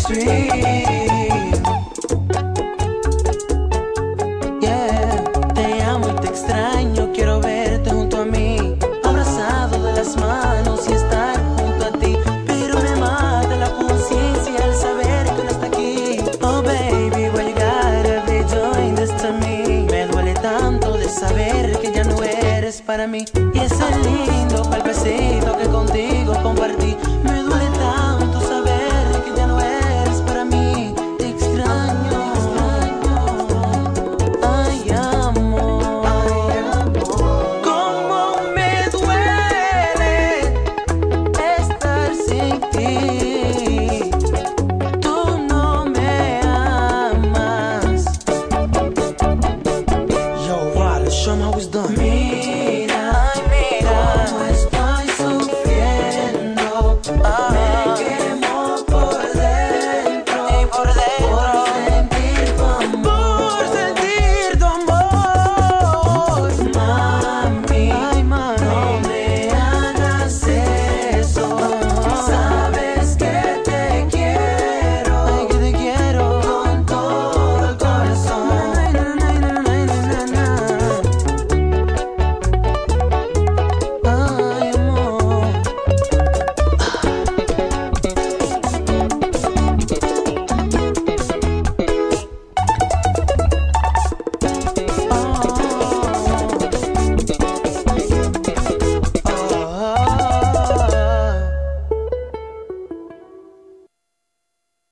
sweet. Yeah, te amo y te extraño, quiero verte junto a mí, abrazado de las manos y estar junto a ti. Pero me mata la conciencia al saber que no está aquí. Oh baby, why you gotta be doing this to me? Me duele tanto de saber que ya no eres para mí. Y ese lindo palpecito que contigo compartí